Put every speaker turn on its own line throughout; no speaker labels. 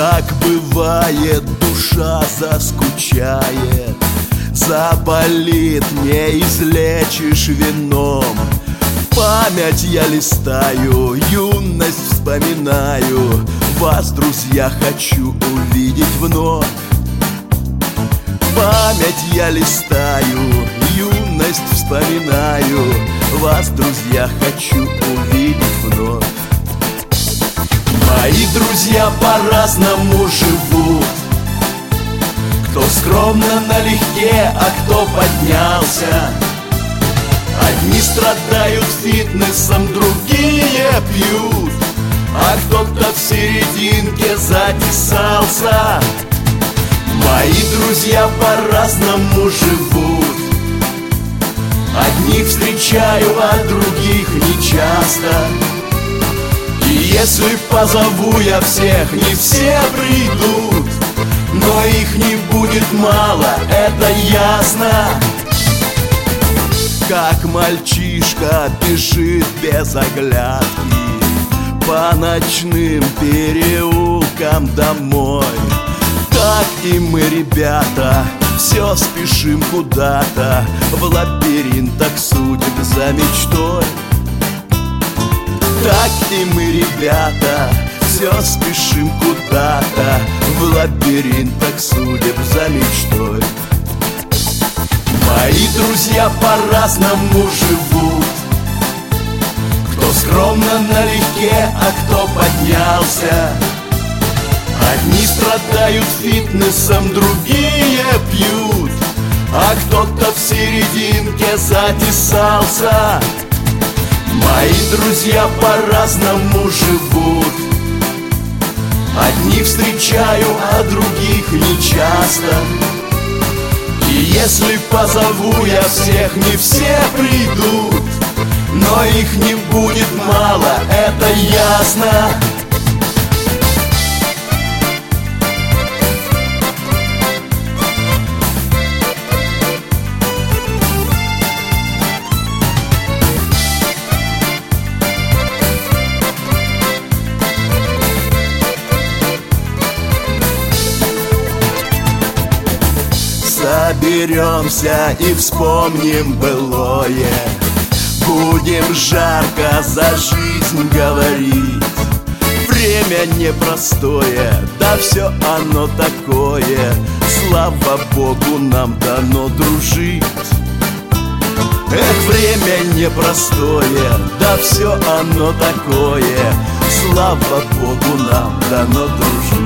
Так бывает, душа заскучает, заболит, не излечишь вином. Память я листаю, юность вспоминаю, вас, друзья, хочу увидеть вновь. Память я листаю, юность вспоминаю, вас, друзья, хочу увидеть вновь. Мои друзья по-разному живут, кто скромно налегке, а кто поднялся. Одни страдают фитнесом, другие пьют, а кто-то в серединке затесался. Мои друзья по-разному живут, одних встречаю, а других нечасто. И если позову я всех, не все придут, но их не будет мало, это ясно. Как мальчишка бежит без оглядки по ночным переулкам домой, так и мы, ребята, все спешим куда-то в лабиринтах судеб за мечтой. Так и мы, ребята, все спешим куда-то в лабиринтах судеб за мечтой. Мои друзья по-разному живут, кто скромно налегке, а кто поднялся. Одни страдают фитнесом, другие пьют, а кто-то в серединке затесался. Мои друзья по-разному живут, одних встречаю, а других нечасто. И если позову я всех, не все придут, но их не будет мало, это ясно. Соберемся и вспомним былое, будем жарко за жизнь говорить. Время непростое, да все оно такое, слава Богу, нам дано дружить. Эх, время непростое, да все оно такое, слава Богу, нам дано дружить.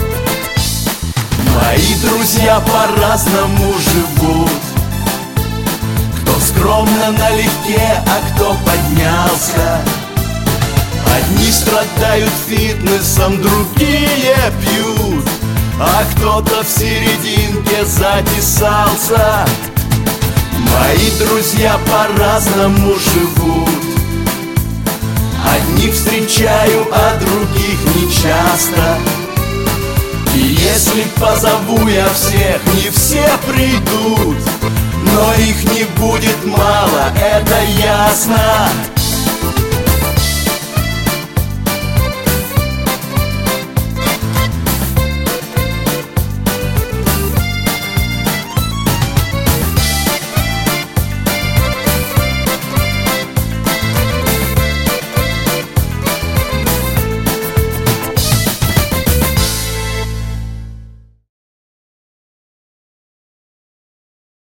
Мои друзья по-разному живут, кто скромно налегке, а кто поднялся. Одни страдают фитнесом, другие пьют, а кто-то в серединке затесался. Мои друзья по-разному живут, одних встречаю, а других нечасто. И если позову я всех, не все придут, но их не будет мало, это ясно.